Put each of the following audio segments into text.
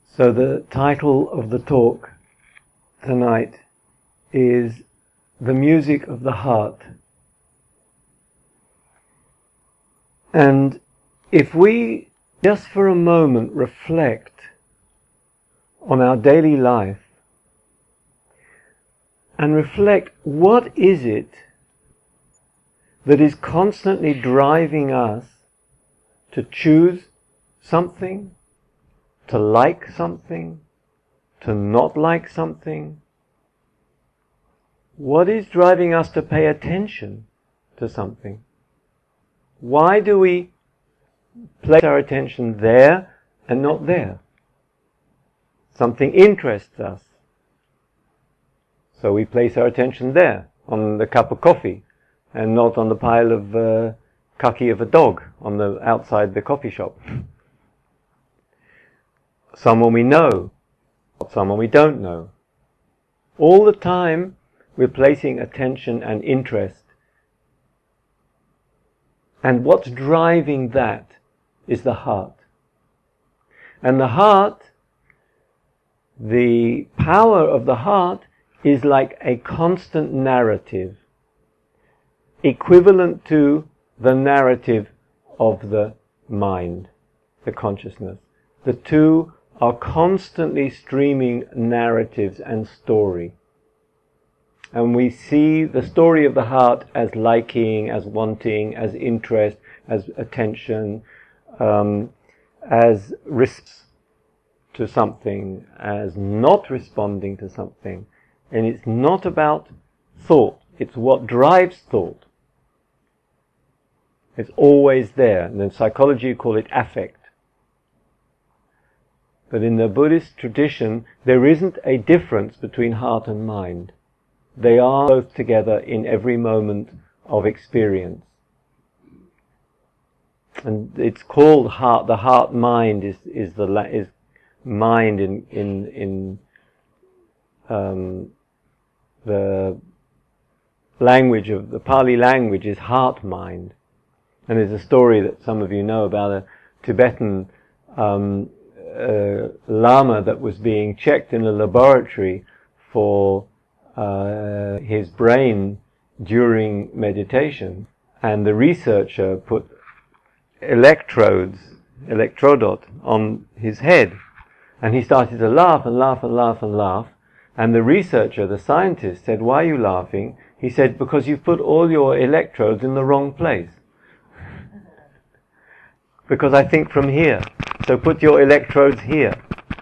So the title of the talk tonight is The Music of the Heart. And if we just for a moment reflect on our daily life and reflect, what is it that is constantly driving us to choose something, to like something, to not like something? What is driving us to pay attention to something? Why do we place our attention there and not there? Something interests us, so we place our attention there, on the cup of coffee, and not on the pile of kaki of a dog on the outside the coffee shop. Someone we know, someone we don't know. All the time we're placing attention and interest, and what's driving that is the heart. And the heart, the power of the heart is like a constant narrative, equivalent to the narrative of the mind, the consciousness. The two are constantly streaming narratives and story. And we see the story of the heart as liking, as wanting, as interest, as attention, as risks to something, as not responding to something. And it's not about thought, it's what drives thought. It's always there. And in psychology you call it affect. But in the Buddhist tradition there isn't a difference between heart and mind. They are both together in every moment of experience. And it's called heart. The heart-mind is mind in the language of the Pali language is heart-mind. And there's a story that some of you know about a Tibetan Lama that was being checked in a laboratory for his brain during meditation, and the researcher put electrodot on his head, and he started to laugh and laugh and laugh and laugh, and the researcher, the scientist, said, "Why are you laughing?" He said, "Because you've put all your electrodes in the wrong place." "Because I think from here, so put your electrodes here."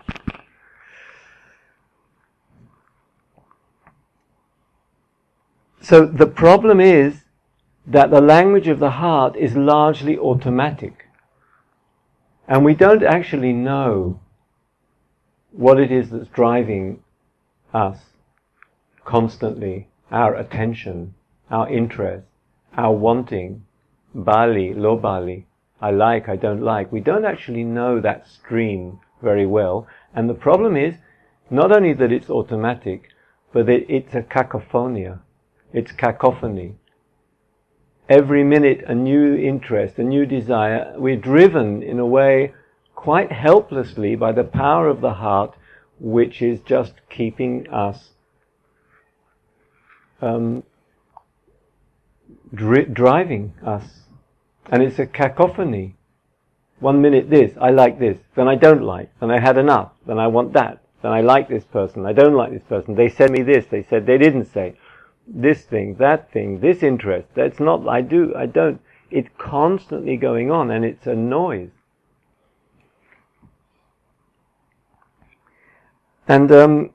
So the problem is that the language of the heart is largely automatic. And we don't actually know what it is that's driving us constantly, our attention, our interest, our wanting, Bali, lo Bali, I like, I don't like. We don't actually know that stream very well. And the problem is not only that it's automatic, but it's a cacophonia. It's cacophony. Every minute a new interest, a new desire. We're driven in a way quite helplessly by the power of the heart, which is just keeping us driving us. And it's a cacophony. 1 minute this, I like this, then I don't like, then I had enough, then I want that, then I like this person, I don't like this person, they said me this, they said they didn't say. This thing, that thing, this interest, that's not, I do, I don't. It's constantly going on, and it's a noise. And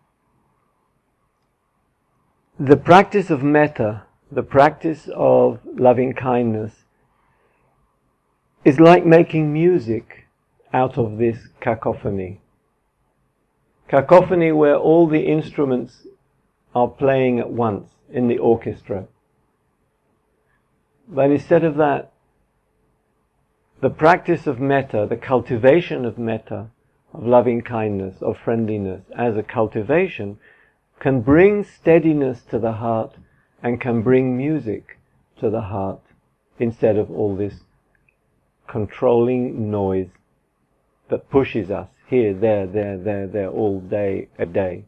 the practice of metta, the practice of loving kindness, is like making music out of this cacophony. Cacophony where all the instruments are playing at once in the orchestra. But instead of that, the practice of metta, the cultivation of metta, of loving kindness, of friendliness, as a cultivation, can bring steadiness to the heart and can bring music to the heart instead of all this controlling noise that pushes us here, there, all day, a day.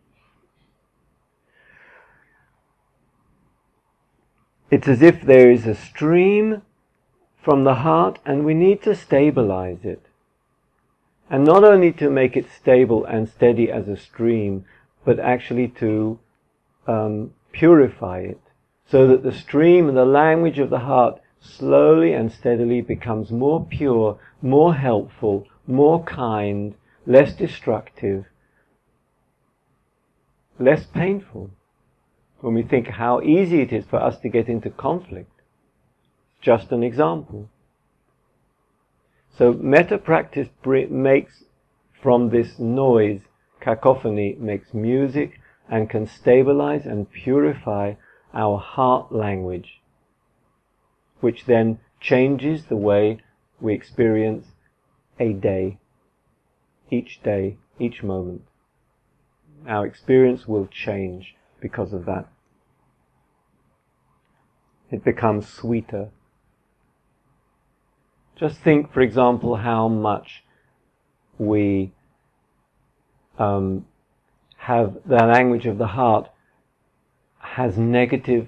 It's as if there is a stream from the heart and we need to stabilize it. And not only to make it stable and steady as a stream, but actually to purify it, so that the stream and the language of the heart slowly and steadily becomes more pure, more helpful, more kind, less destructive, less painful. When we think how easy it is for us to get into conflict, just an example. So metta practice makes from this noise, cacophony, makes music and can stabilize and purify our heart language, which then changes the way we experience a day, each moment. Our experience will change because of that. It becomes sweeter. Just think, for example, how much we have the language of the heart has a negative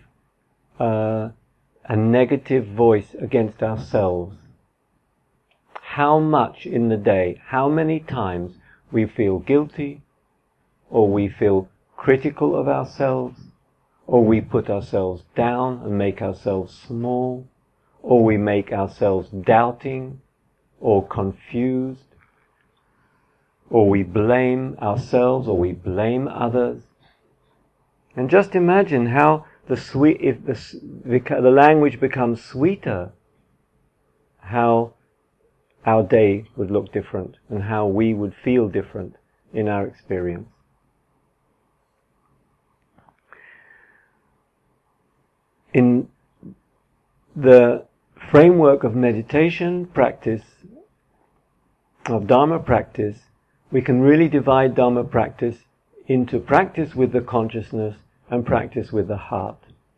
voice against ourselves. How much in the day, how many times we feel guilty, or we feel critical of ourselves, or we put ourselves down and make ourselves small, or we make ourselves doubting or confused, or we blame ourselves or we blame others. And just imagine how if the language becomes sweeter, how our day would look different and how we would feel different in our experience. In the framework of meditation practice, of Dharma practice, we can really divide Dharma practice into practice with the consciousness and practice with the heart.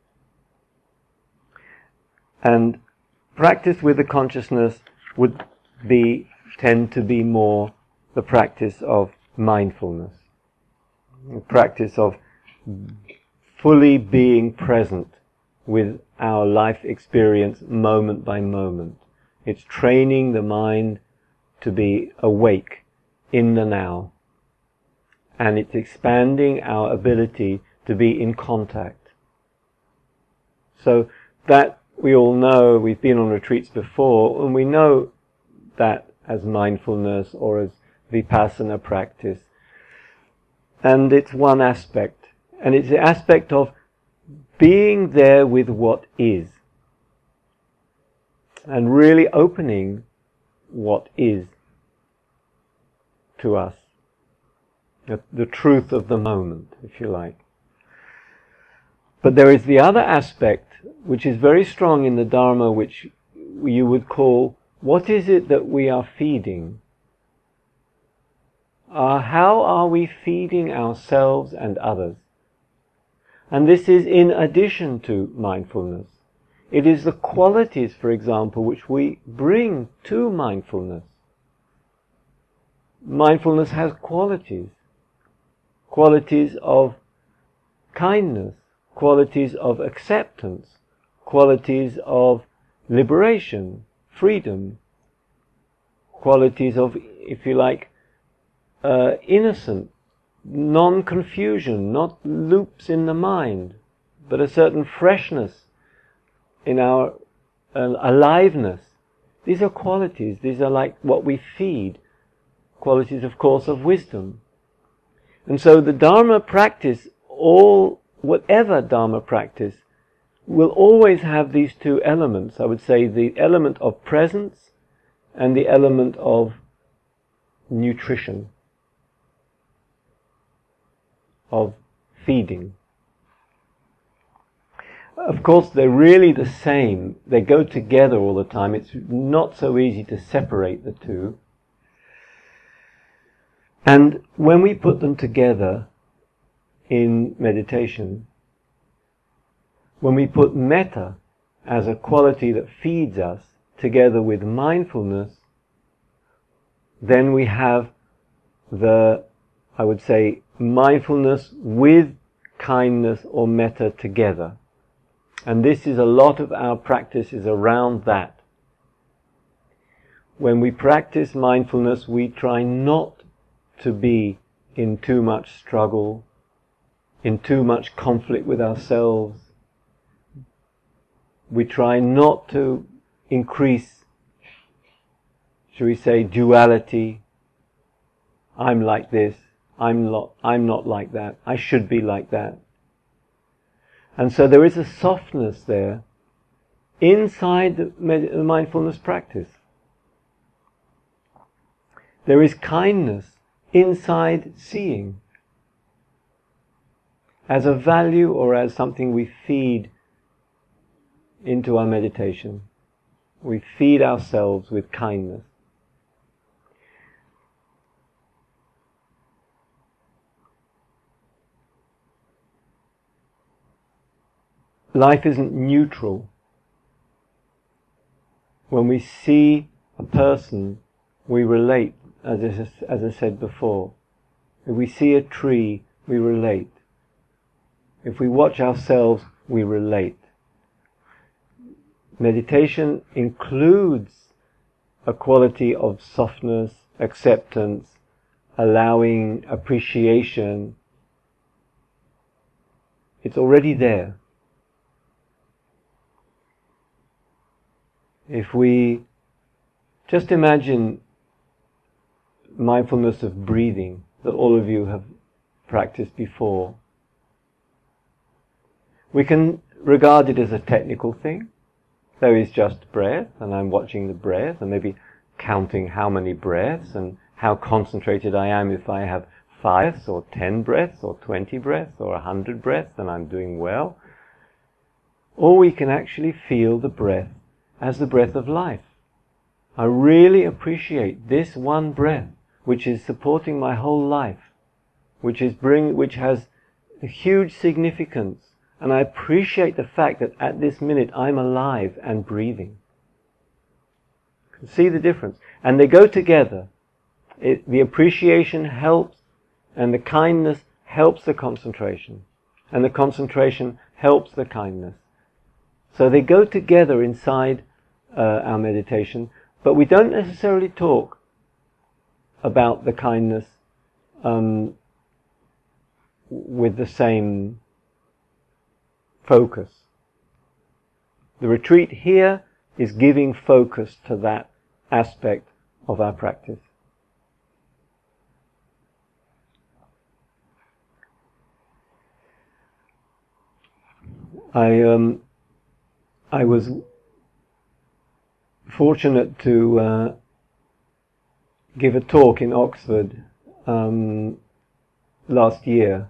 And practice with the consciousness would tend to be more the practice of mindfulness, the practice of fully being present with our life experience moment by moment. It's training the mind to be awake in the now. And it's expanding our ability to be in contact. So that we all know, we've been on retreats before, and we know that as mindfulness or as vipassana practice. And it's one aspect. And it's the aspect of being there with what is. And really opening what is to us. The truth of the moment, if you like. But there is the other aspect, which is very strong in the Dharma, which you would call, what is it that we are feeding? How are we feeding ourselves and others? And this is in addition to mindfulness. It is the qualities, for example, which we bring to mindfulness. Mindfulness has qualities. Qualities of kindness, qualities of acceptance, qualities of liberation, freedom, qualities of, if you like, innocent, non-confusion, not loops in the mind, but a certain freshness in our aliveness. These are qualities, these are like what we feed, qualities, of course, of wisdom. And so the Dharma practice, whatever Dharma practice, will always have these two elements. I would say the element of presence and the element of nutrition, of feeding. Of course, they're really the same. They go together all the time. It's not so easy to separate the two. And when we put them together in meditation, when we put metta as a quality that feeds us together with mindfulness, then we have I would say, mindfulness with kindness or metta together. And this is a lot of our practice is around that. When we practice mindfulness, we try not to be in too much struggle, in too much conflict with ourselves. We try not to increase, shall we say, duality. I'm like this, I'm not like that, I should be like that. And so there is a softness there inside the mindfulness practice. There is kindness inside seeing, as a value or as something we feed into our meditation. We feed ourselves with kindness. Life isn't neutral. When we see a person, we relate, as I said before. If we see a tree, we relate. If we watch ourselves, we relate. Meditation includes a quality of softness, acceptance, allowing, appreciation. It's already there. If we just imagine mindfulness of breathing that all of you have practiced before, we can regard it as a technical thing. There is just breath, and I'm watching the breath, and maybe counting how many breaths and how concentrated I am. If I have 5 or 10 breaths or 20 breaths or 100 breaths, then I'm doing well. Or we can actually feel the breath as the breath of life. I really appreciate this one breath, which is supporting my whole life, which has a huge significance. And I appreciate the fact that at this minute I'm alive and breathing. You can see the difference. And they go together. The appreciation helps, and the kindness helps the concentration. And the concentration helps the kindness. So they go together inside our meditation, but we don't necessarily talk about the kindness with the same focus. The retreat here is giving focus to that aspect of our practice. I was fortunate to give a talk in Oxford last year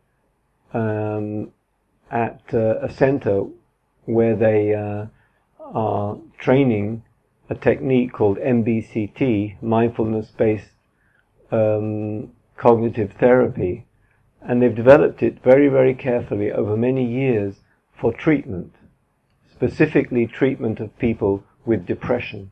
at a centre where they are training a technique called MBCT, mindfulness-based cognitive therapy, and they've developed it very, very carefully over many years for treatment, specifically treatment of people with depression.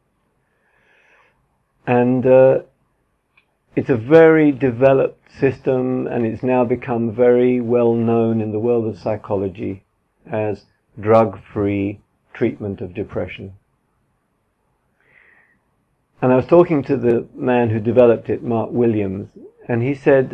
And it's a very developed system, and it's now become very well known in the world of psychology as drug-free treatment of depression. And I was talking to the man who developed it, Mark Williams, and he said,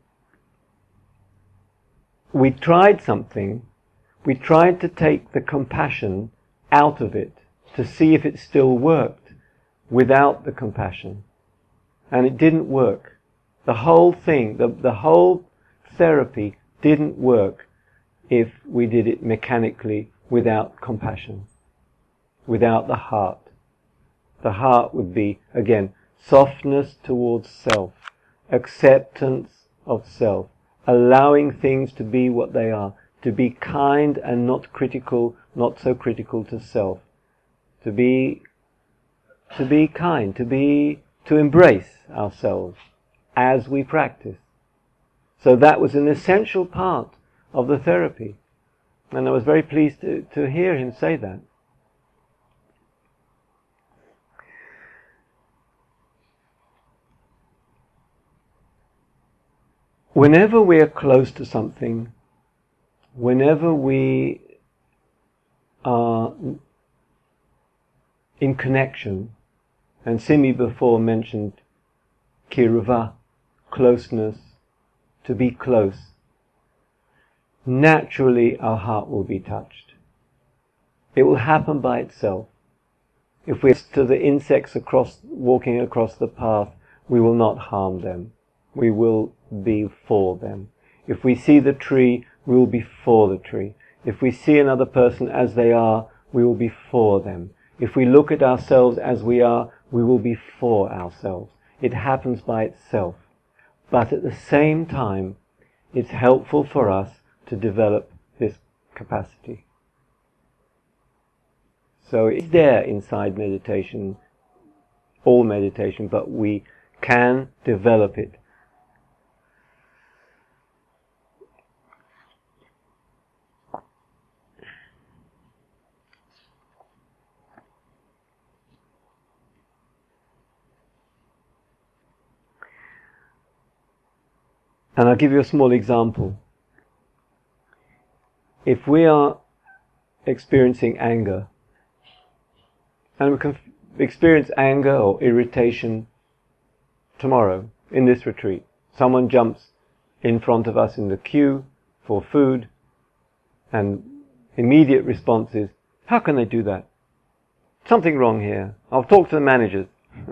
we tried something. We tried to take the compassion out of it to see if it still worked without the compassion. And it didn't work. The whole thing, the whole therapy didn't work if we did it mechanically without compassion, without the heart. The heart would be, again, softness towards self, acceptance of self, allowing things to be what they are, to be kind and not critical, not so critical to self, to be kind, to embrace ourselves as we practice. So that was an essential part of the therapy, and I was very pleased to hear him say that. whenever we are close to something, whenever we are in connection, and Simi before mentioned kirva, closeness, to be close, naturally our heart will be touched. It will happen by itself. If we're to the insects walking across the path, we will not harm them. We will be for them. If we see the tree, we will be for the tree. If we see another person as they are, we will be for them. If we look at ourselves as we are, we will be for ourselves. It happens by itself. But at the same time, it's helpful for us to develop this capacity. So it's there inside meditation, all meditation, but we can develop it. And I'll give you a small example. If we are experiencing anger, and we can experience anger or irritation tomorrow in this retreat. Someone jumps in front of us in the queue for food, and immediate response is, how can they do that? Something wrong here. I'll talk to the managers.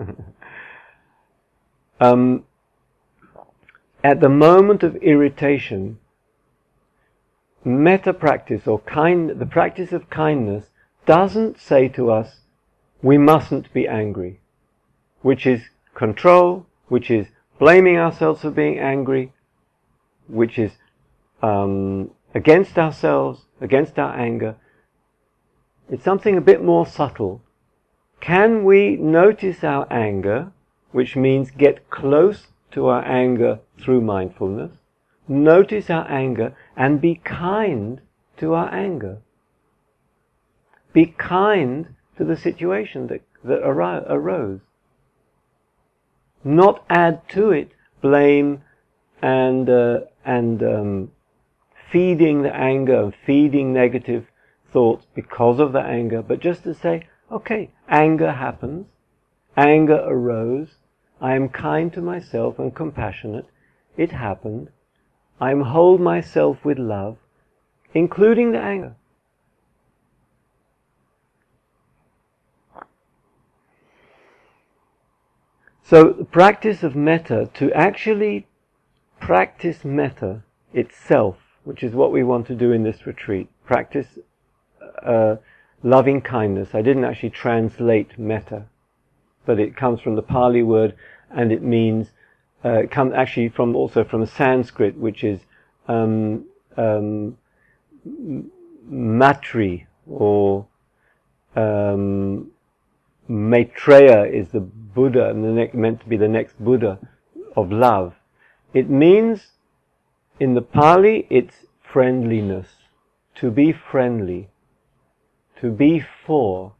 At the moment of irritation, metta practice or the practice of kindness doesn't say to us, we mustn't be angry, which is control, which is blaming ourselves for being angry, which is against ourselves, against our anger. It's something a bit more subtle. Can we notice our anger, which means get close to our anger through mindfulness, notice our anger and be kind to our anger. Be kind to the situation that arose. Not add to it blame and feeding the anger and feeding negative thoughts because of the anger, but just to say, okay, anger happens, anger arose, I am kind to myself and compassionate, it happened, I hold myself with love, including the anger. So the practice of metta, to actually practice metta itself, which is what we want to do in this retreat, practice loving kindness. I didn't actually translate metta, but it comes from the Pali word, and it means, it comes actually also from Sanskrit, which is matri, or Maitreya is the Buddha, and meant to be the next Buddha of love. It means, in the Pali, it's friendliness, to be friendly, to be for.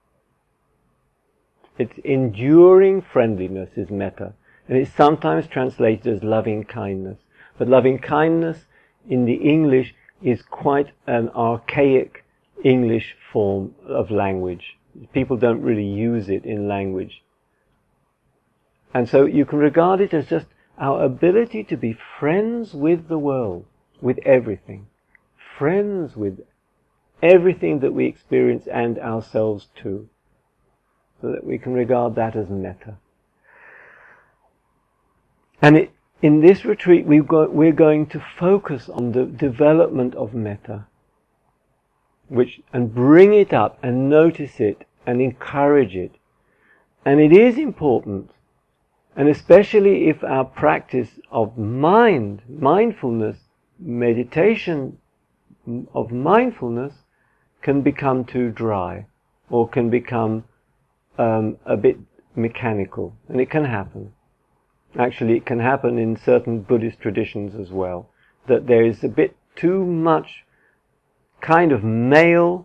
It's enduring friendliness is metta, and it's sometimes translated as loving kindness. But loving kindness in the English is quite an archaic English form of language. People don't really use it in language. And so you can regard it as just our ability to be friends with the world, with everything. Friends with everything that we experience and ourselves too. So that we can regard that as metta. And in this retreat we're going to focus on the development of metta, and bring it up and notice it and encourage it. And it is important, and especially if our practice of mindfulness, meditation of mindfulness can become too dry, or can become a bit mechanical, and it can happen. Actually, it can happen in certain Buddhist traditions as well, that there is a bit too much kind of male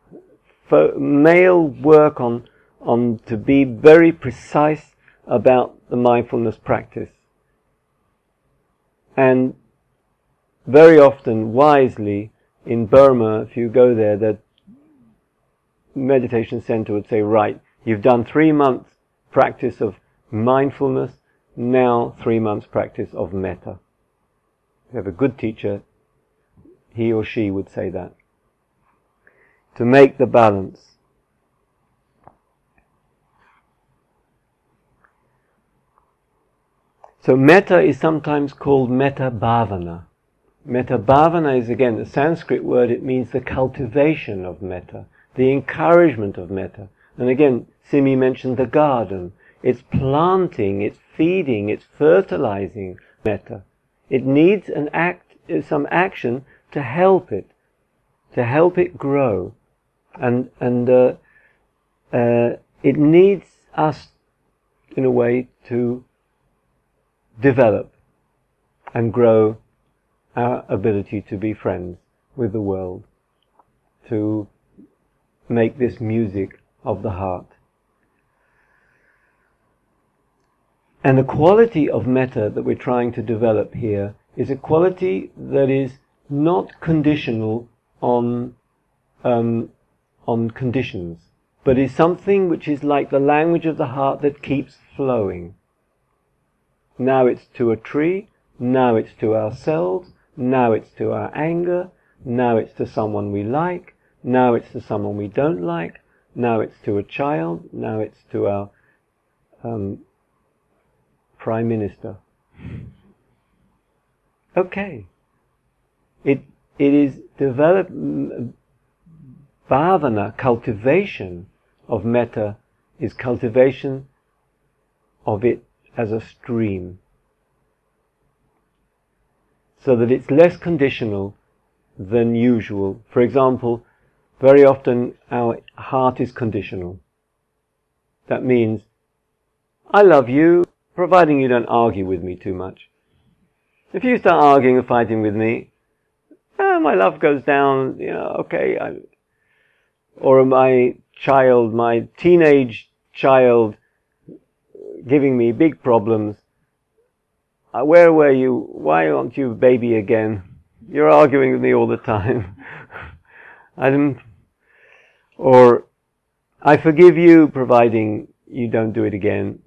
work on to be very precise about the mindfulness practice. And very often, wisely, in Burma, if you go there, the meditation center would say, right, you've done 3 months practice of mindfulness, now 3 months practice of metta. If you have a good teacher, he or she would say that. To make the balance. So metta is sometimes called metta bhavana. Metta bhavana is again a Sanskrit word. It means the cultivation of metta, the encouragement of metta. And again, Simi mentioned the garden. It's planting, it's feeding, it's fertilizing metta. It needs some action to help it grow. And it needs us, in a way, to develop and grow our ability to be friends with the world, to make this music of the heart. And the quality of metta that we're trying to develop here is a quality that is not conditional on conditions, but is something which is like the language of the heart that keeps flowing. Now it's to a tree, now it's to ourselves, now it's to our anger, now it's to someone we like, now it's to someone we don't like, now it's to a child, now it's to our Prime Minister. Okay. It is bhavana, cultivation of metta, is cultivation of it as a stream. So that it's less conditional than usual. For example, very often our heart is conditional. That means, I love you, providing you don't argue with me too much. If you start arguing or fighting with me, my love goes down, okay. Or my teenage child giving me big problems. Where were you? Why aren't you a baby again? You're arguing with me all the time. Or, I forgive you, providing you don't do it again.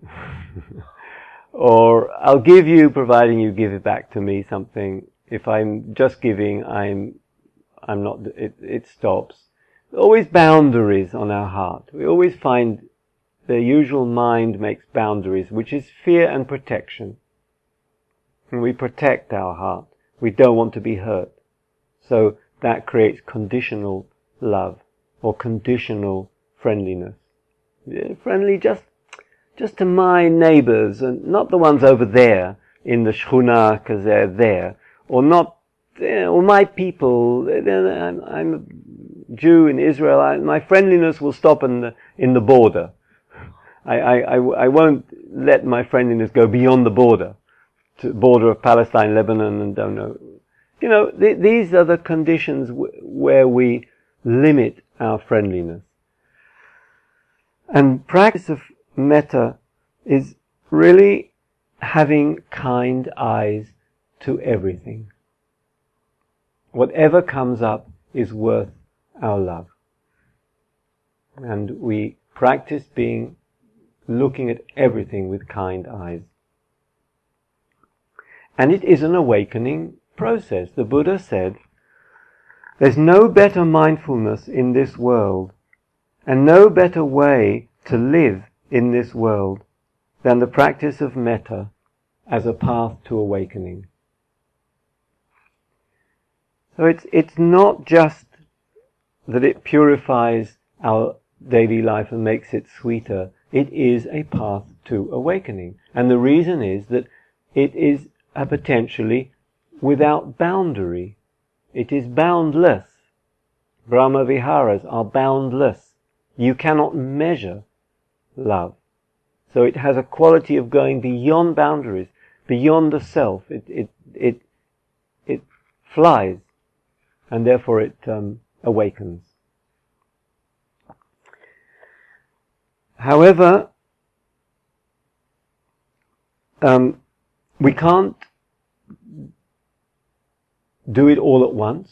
Or, I'll give you, providing you give it back to me, something. If I'm just giving, I'm not, it stops. Always boundaries on our heart. We always find the usual mind makes boundaries, which is fear and protection. And we protect our heart. We don't want to be hurt. So that creates conditional love or conditional friendliness. Friendly just to my neighbors and not the ones over there in the shchuna because they're there, or not, or my people. I'm a Jew in Israel. My friendliness will stop in the border. I won't let my friendliness go beyond the border. To border of Palestine, Lebanon, and don't know. These are the conditions where we limit our friendliness. And practice of metta is really having kind eyes to everything. Whatever comes up is worth our love. And we practice looking at everything with kind eyes. And it is an awakening process. The Buddha said, there's no better mindfulness in this world and no better way to live in this world than the practice of metta as a path to awakening. So it's not just that it purifies our daily life and makes it sweeter. It is a path to awakening. And the reason is that it is potentially without boundary. It is boundless. Brahma Viharas are boundless. You cannot measure love. So it has a quality of going beyond boundaries, beyond the self. It flies, and therefore it awakens. However, we can't do it all at once.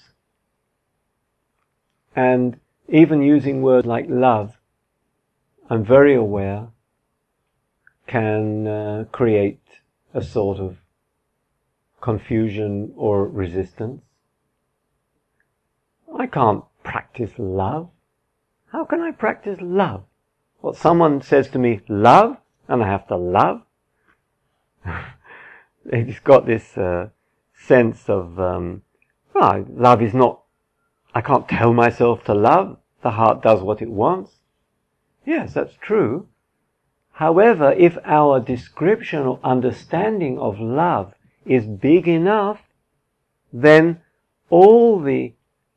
And even using words like love, I'm very aware, can create a sort of confusion or resistance. I can't practice love. How can I practice love? Well, someone says to me, love, and I have to love. It's got this sense of, love is not, I can't tell myself to love. The heart does what it wants. Yes, that's true. However, if our description or understanding of love is big enough, then all the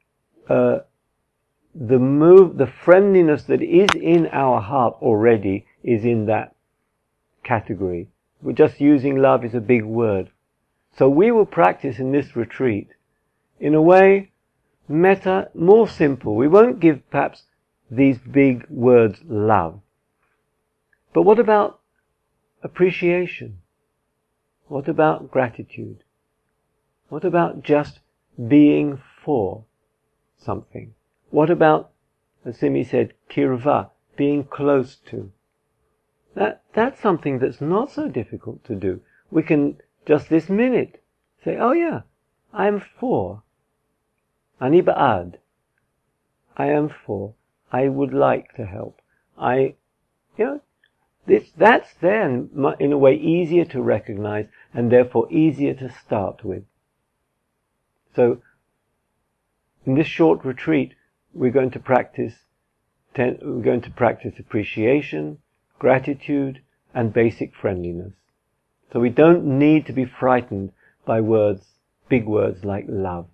friendliness that is in our heart already is in that category. We're just using love as a big word. So we will practice in this retreat, in a way, metta, more simple. We won't give perhaps these big words, love. But what about appreciation? What about gratitude? What about just being for something? What about, as Simi said, kirva, being close to? That's something that's not so difficult to do. We can just this minute say, oh yeah, I'm for. Ani ba'ad. I am for. I would like to help. That's there in a way easier to recognize and therefore easier to start with. So, in this short retreat, we're going to practice appreciation, gratitude, and basic friendliness. So we don't need to be frightened by words, big words like love.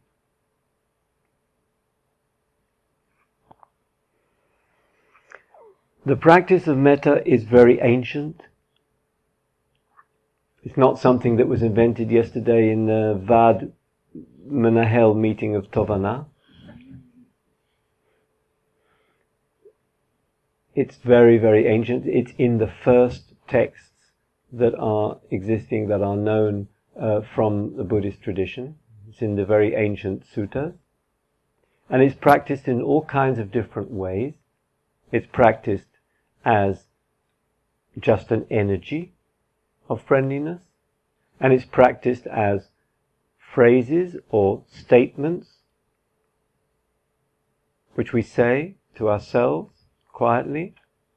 The practice of metta is very ancient. It's not something that was invented yesterday in the Vad Menahel meeting of Tovana. It's very, very ancient. It's in the first texts that are existing, that are known from the Buddhist tradition. It's in the very ancient suttas. And it's practiced in all kinds of different ways. It's practiced as just an energy of friendliness, and it's practiced as phrases or statements which we say to ourselves quietly.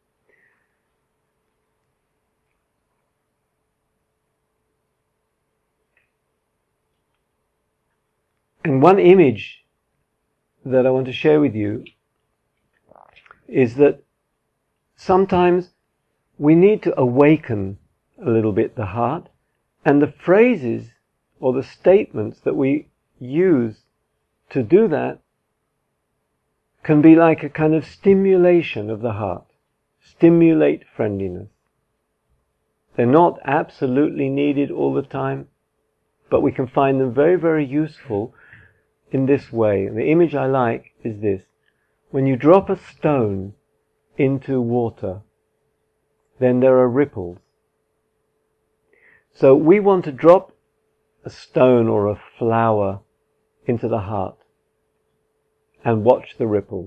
And one image that I want to share with you is that sometimes we need to awaken a little bit the heart, and the phrases or the statements that we use to do that can be like a kind of stimulation of the heart. Stimulate friendliness. They're not absolutely needed all the time, but we can find them very, very useful in this way. And the image I like is this. When you drop a stone into water, then there are ripples. So we want to drop a stone or a flower into the heart and watch the ripples.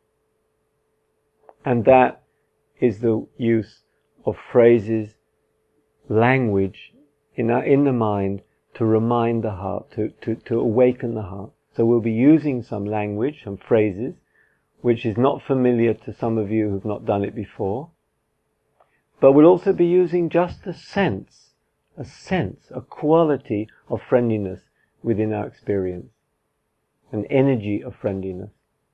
And that is the use of phrases, language in the mind to remind the heart, to awaken the heart. So we'll be using some language, some phrases, which is not familiar to some of you who've not done it before. But we'll also be using just a sense, a quality of friendliness within our experience, an energy of friendliness.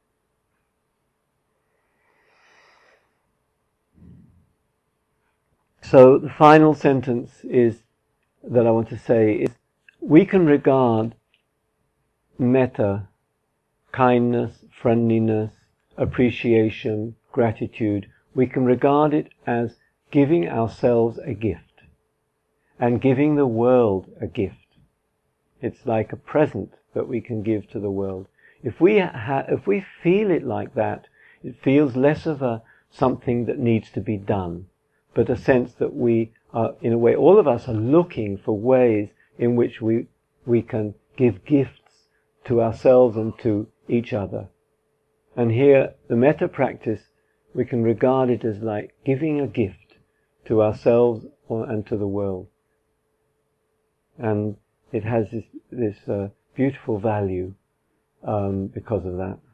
So the final sentence that I want to say is, we can regard metta, kindness, friendliness, appreciation, gratitude, we can regard it as giving ourselves a gift and giving the world a gift. It's like a present that we can give to the world. If we feel it like that, it feels less of something that needs to be done, but a sense that we are, in a way, all of us are looking for ways in which we can give gifts to ourselves and to each other. And here, the metta practice, we can regard it as like giving a gift to ourselves and to the world. And it has this beautiful value because of that.